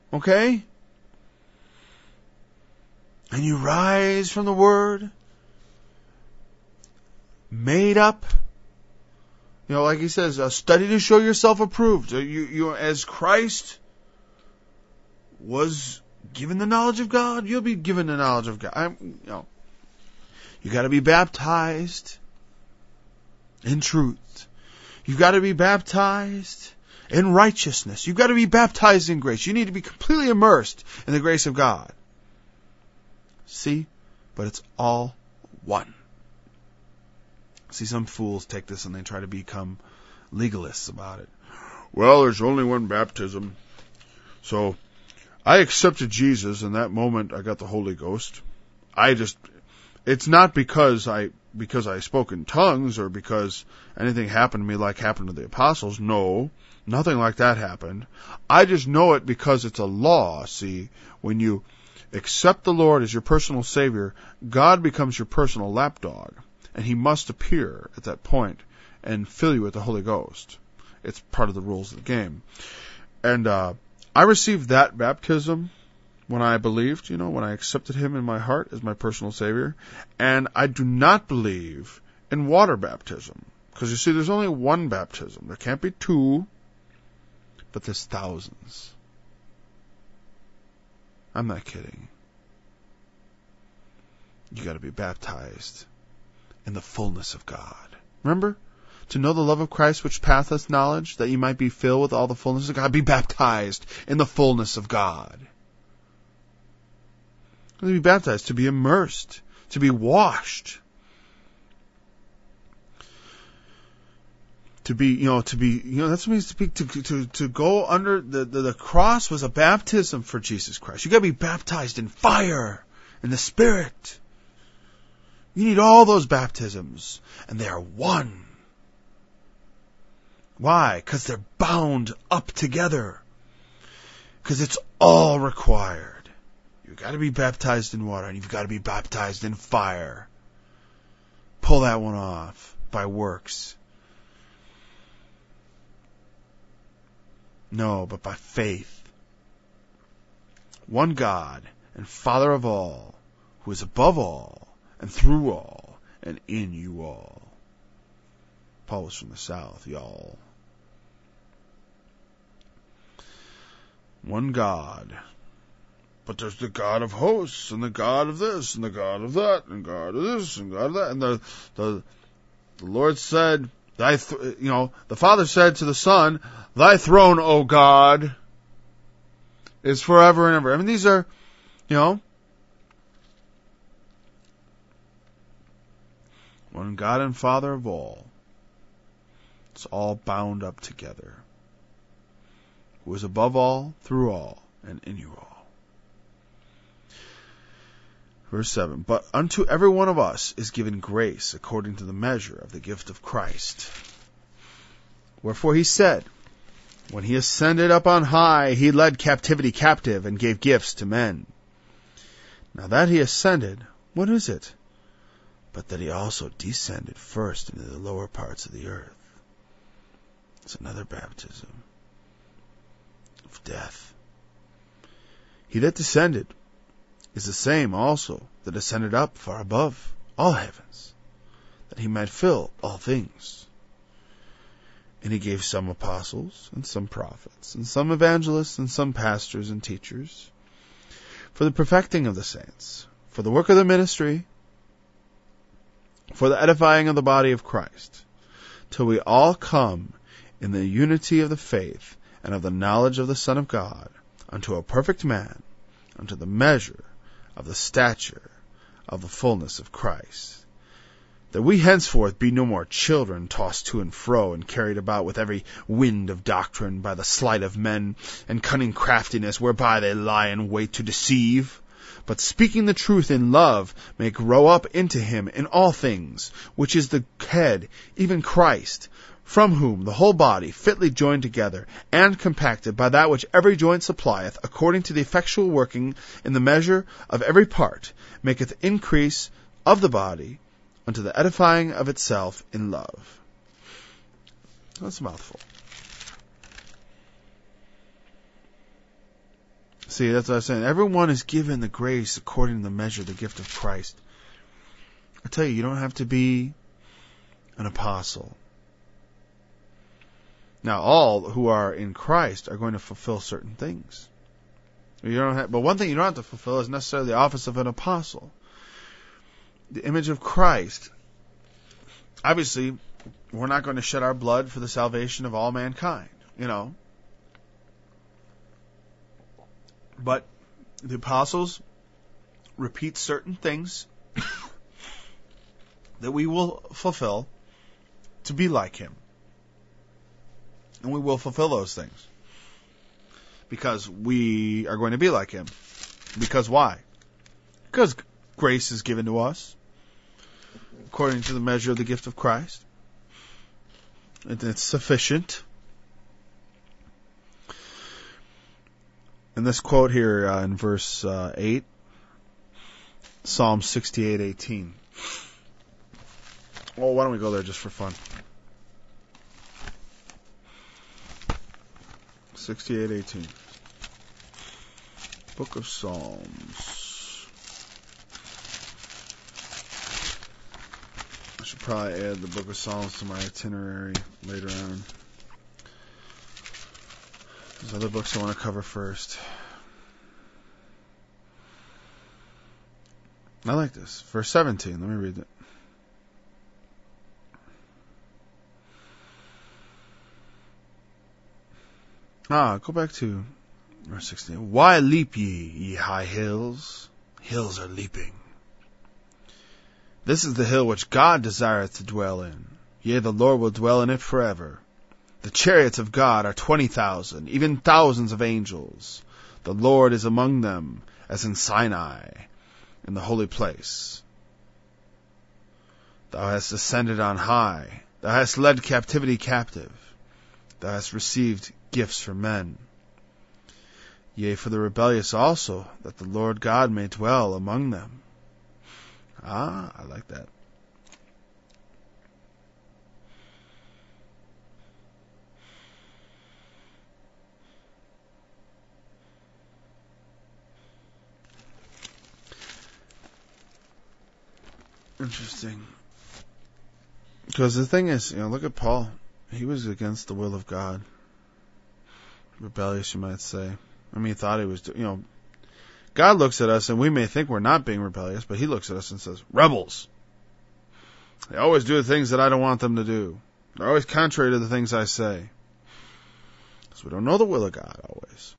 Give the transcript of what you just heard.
Okay? And you rise from the Word, made up. Like he says, study to show yourself approved. You as Christ was given the knowledge of God, you'll be given the knowledge of God. You got to be baptized in truth. You got to be baptized in righteousness. You got to be baptized in grace. You need to be completely immersed in the grace of God. See? But it's all one. See, some fools take this and they try to become legalists about it. Well, there's only one baptism. So, I accepted Jesus, and that moment I got the Holy Ghost. It's not because I spoke in tongues or because anything happened to me like happened to the apostles. No, nothing like that happened. I just know it because it's a law. See, when you accept the Lord as your personal Savior, God becomes your personal lapdog. And He must appear at that point and fill you with the Holy Ghost. It's part of the rules of the game. And I received that baptism when I believed, when I accepted Him in my heart as my personal Savior. And I do not believe in water baptism. Because you see, there's only one baptism. There can't be two, but there's thousands. I'm not kidding. You got to be baptized in the fullness of God. Remember? To know the love of Christ which passeth knowledge, that ye might be filled with all the fullness of God. Be baptized in the fullness of God. To be baptized, to be immersed, to be washed. To be, that's what it means to go under the cross was a baptism for Jesus Christ. You got to be baptized in fire, in the Spirit. You need all those baptisms, and they are one. Why? Because they're bound up together. Because it's all required. You've got to be baptized in water, and you've got to be baptized in fire. Pull that one off by works. No, but by faith. One God and Father of all, who is above all, and through all, and in you all. Paul was from the South, y'all. One God. But there's the God of hosts, and the God of this, and the God of that, and God of this, and God of that. And the Lord said, the Father said to the Son, Thy throne, O God, is forever and ever. I mean, these are, one God and Father of all. It's all bound up together. Who is above all, through all, and in you all. Verse 7, But unto every one of us is given grace according to the measure of the gift of Christ. Wherefore he said, When he ascended up on high, he led captivity captive and gave gifts to men. Now that he ascended, what is it? But that he also descended first into the lower parts of the earth. It's another baptism of death. He that descended is the same also that ascended up far above all heavens, that he might fill all things. And he gave some apostles, and some prophets, and some evangelists, and some pastors and teachers, for the perfecting of the saints, for the work of the ministry, for the edifying of the body of Christ, till we all come in the unity of the faith and of the knowledge of the Son of God, unto a perfect man, unto the measure of the stature of the fullness of Christ, that we henceforth be no more children, tossed to and fro, and carried about with every wind of doctrine by the sleight of men, and cunning craftiness, whereby they lie in wait to deceive, but speaking the truth in love, may grow up into him in all things, which is the head, even Christ, from whom the whole body, fitly joined together, and compacted by that which every joint supplieth, according to the effectual working in the measure of every part, maketh increase of the body, unto the edifying of itself in love. That's a mouthful. See, that's what I'm saying. Everyone is given the grace according to the measure of the gift of Christ. I tell you, you don't have to be an apostle. Now, all who are in Christ are going to fulfill certain things. But one thing you don't have to fulfill is necessarily the office of an apostle. The image of Christ. Obviously, we're not going to shed our blood for the salvation of all mankind, But the apostles repeat certain things that we will fulfill to be like him. And we will fulfill those things. Because we are going to be like him. Because why? Because grace is given to us according to the measure of the gift of Christ. And it's sufficient. And this quote here in verse 8, Psalm 68:18. Well, why don't we go there just for fun? 68:18. Book of Psalms. I should probably add the Book of Psalms to my itinerary later on. There's other books I want to cover first. I like this. Verse 17. Let me read it. Go back to verse 16. Why leap ye high hills? Hills are leaping. This is the hill which God desireth to dwell in. Yea, the Lord will dwell in it forever. The chariots of God are 20,000, even thousands of angels. The Lord is among them, as in Sinai, in the holy place. Thou hast ascended on high. Thou hast led captivity captive. Thou hast received gifts for men. Yea, for the rebellious also, that the Lord God may dwell among them. I like that. Interesting. Because the thing is, look at Paul. He was against the will of God. Rebellious, you might say. He thought he was, God looks at us and we may think we're not being rebellious, but he looks at us and says, rebels. They always do the things that I don't want them to do. They're always contrary to the things I say. Because we don't know the will of God always.